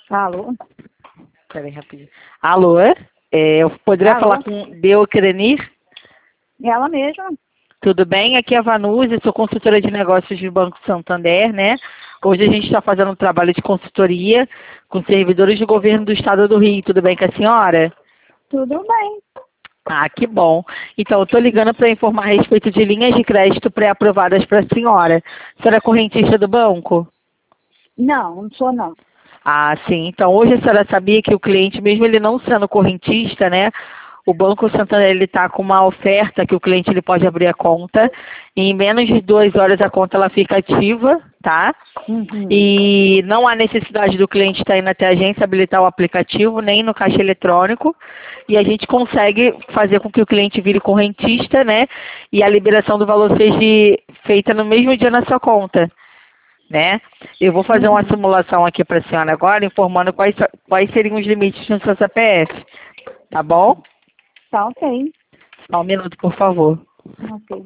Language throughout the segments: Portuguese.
Alô? Peraí, rapidinho. Alô? Eu poderia Alô? falar com Deocrenir? Ela mesma? Tudo bem? Aqui é a Vanusa, sou consultora de negócios do Banco Santander, né? Hoje a gente está fazendo um trabalho de consultoria com servidores do governo do estado do Rio. Tudo bem com a senhora? Tudo bem. Ah, que bom. Então, eu estou ligando para informar a respeito de linhas de crédito pré-aprovadas para a senhora. A senhora é correntista do banco? Não sou não. Ah, sim. Então, hoje a senhora sabia que o cliente, mesmo ele não sendo correntista, né? O Banco Santander ele está com uma oferta que o cliente ele pode abrir a conta e em menos de 2 horas a conta ela fica ativa, tá? Uhum. E não há necessidade do cliente estar indo até a agência habilitar o aplicativo, nem no caixa eletrônico. E a gente consegue fazer com que o cliente vire correntista, né? E a liberação do valor seja feita no mesmo dia na sua conta, né? Eu vou fazer uma Uhum. simulação aqui para a senhora agora, informando quais seriam os limites no seu CPF, tá bom? Tá ok. Só um minuto, por favor. Ok.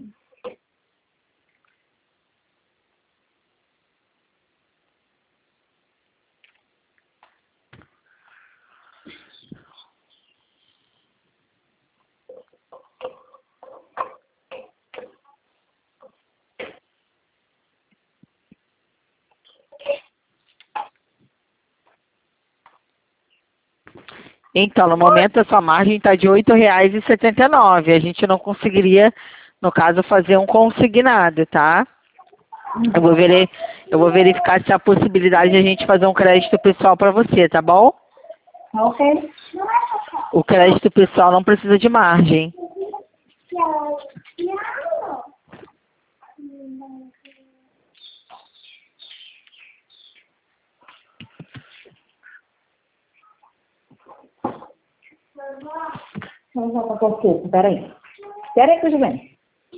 Então, no momento a sua margem está de R$ 8,79. A gente não conseguiria, no caso, fazer um consignado, tá? Eu vou, Uhum. eu vou verificar se há possibilidade de a gente fazer um crédito pessoal para você, tá bom? Tá ok. O crédito pessoal não precisa de margem. Vamos voltar um pouco. Peraí. Peraí que eu já venho.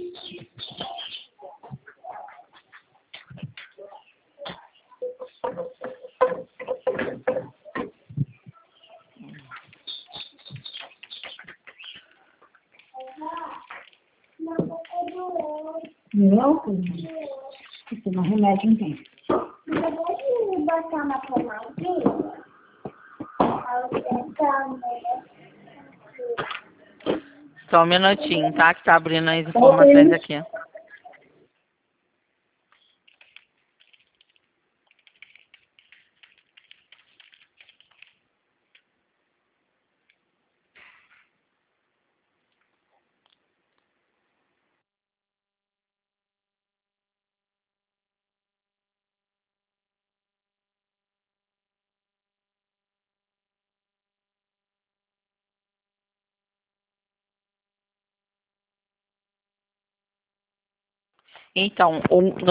Não, porque no remédio não tem. Pode botar uma pomadinha? Só um minutinho, tá? Que tá abrindo as Tá informações ok. aqui. Então,